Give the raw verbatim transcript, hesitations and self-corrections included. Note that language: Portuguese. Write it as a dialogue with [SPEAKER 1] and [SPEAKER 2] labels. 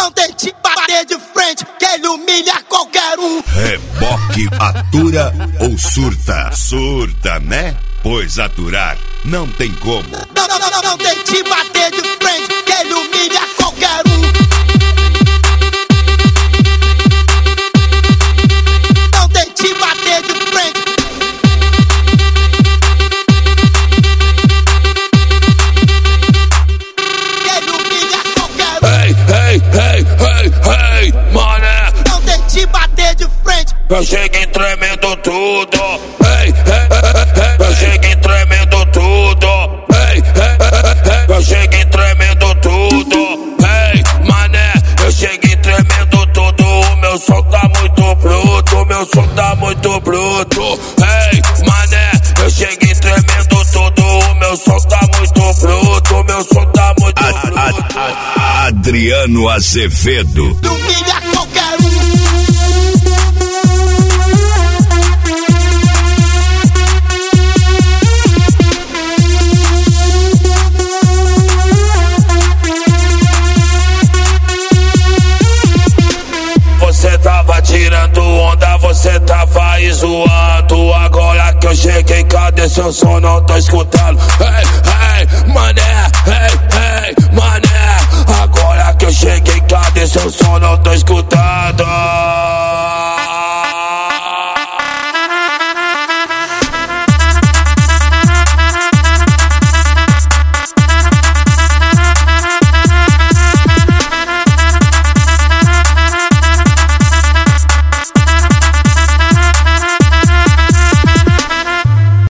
[SPEAKER 1] Não tente bater de frente, que ele humilha qualquer um.
[SPEAKER 2] Reboque atura ou surta? Surta, né? Pois aturar não tem como.
[SPEAKER 1] Não, não, não, não, não tente bater de frente, que ele humilha qualquer um. Não tente bater de frente. Que ele humilha qualquer um.
[SPEAKER 3] Hey, hey, hey, hey, hey, mané.
[SPEAKER 1] Não tente bater de frente.
[SPEAKER 3] Eu cheguei tremendo tudo. Hey, hey, hey, hey. Eu cheguei tremendo tudo. Hey, hey, hey, hey. Eu cheguei tremendo tudo. Hey, mané, eu cheguei tremendo tudo. O meu som tá muito bruto, o meu som tá muito bruto. Hey, mané, eu cheguei tremendo tudo. O meu som tá muito bruto, o meu som tá muito
[SPEAKER 2] a,
[SPEAKER 3] bruto.
[SPEAKER 2] A, a, Adriano Azevedo.
[SPEAKER 1] Humilha qualquer um.
[SPEAKER 3] Você tava tirando onda, você tava aí zoando. Agora que eu cheguei, cadê seu som? Não tô escutando. Hey,